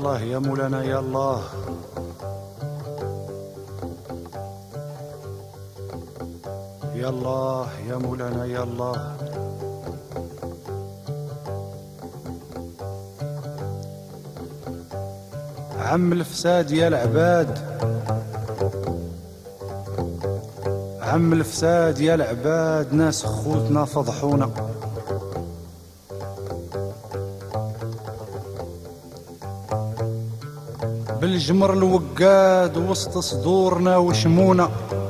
الله يا مولانا يا الله. يا الله يا مولانا يا الله. عم الفساد يا العباد، عم الفساد يا العباد، ناس خوتنا فضحونا. بالجمر الوقاد وسط صدورنا وشمونا.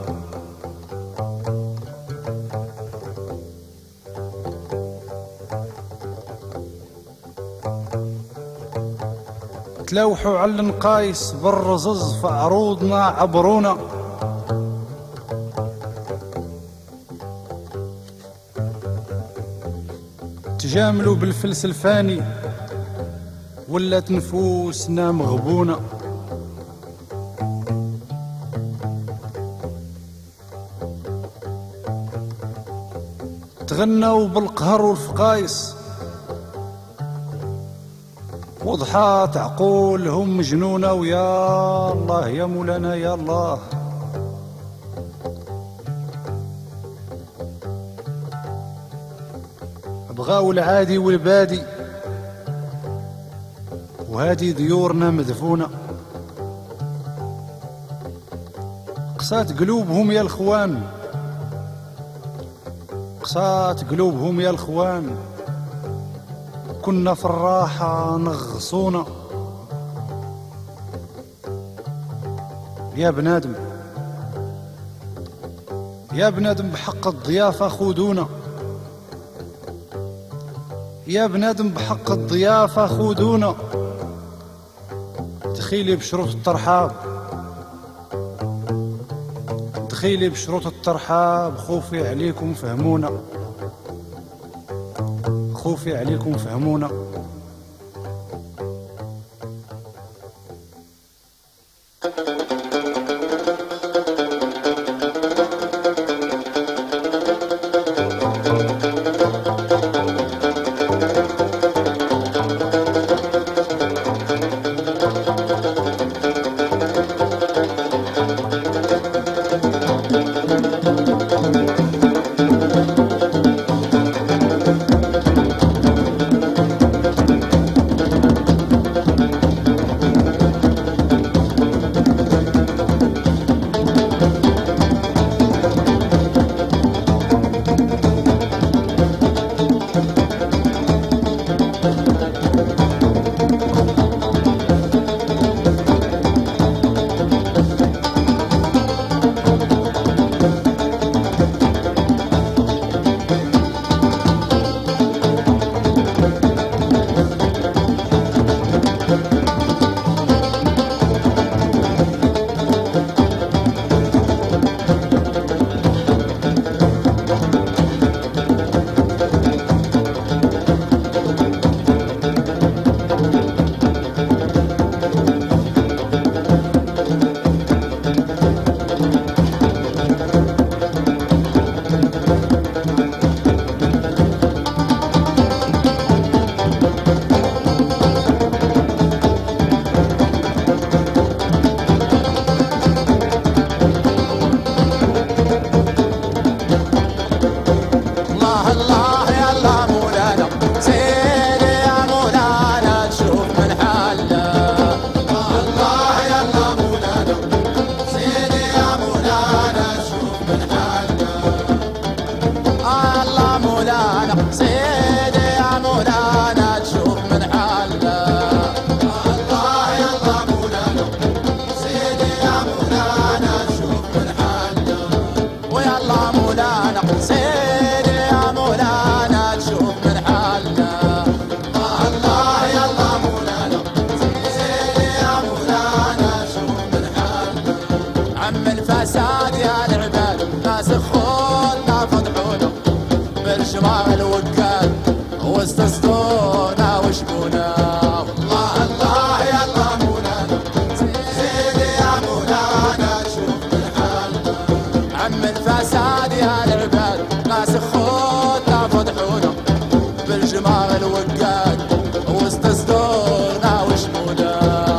تلوحوا على النقايس بالرزز في عروضنا عبرونا. تجاملوا بالفلس الفاني ولات نفوسنا مغبونة. تغنوا بالقهر والفقايس وضحات عقولهم مجنونة. ويا الله يا مولانا يا الله. بغاو العادي والبادي وهادي ديورنا مدفونة. قسات قلوبهم يا الخوان، قسات قلوبهم يا الخوان، كنا في الراحة نغصونا. يا بنادم يا بنادم بحق الضيافة خودونا. يا بنادم بحق الضيافة خودونا. دخيلي بشروط الترحاب، دخيلي بشروط الترحاب، خوفي عليكم فهمونا، خوفي عليكم فهمونا. بالجمار الوقاد وسط صدورنا وشمونا. الله الله يا الله مولانا، سيدي يا مولانا شوف من حالنا. عم الفساد يا العباد ناس خوتنا فضحونا. بالجمار الوقاد وسط صدورنا وشمونا.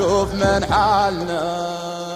شوف من حالنا.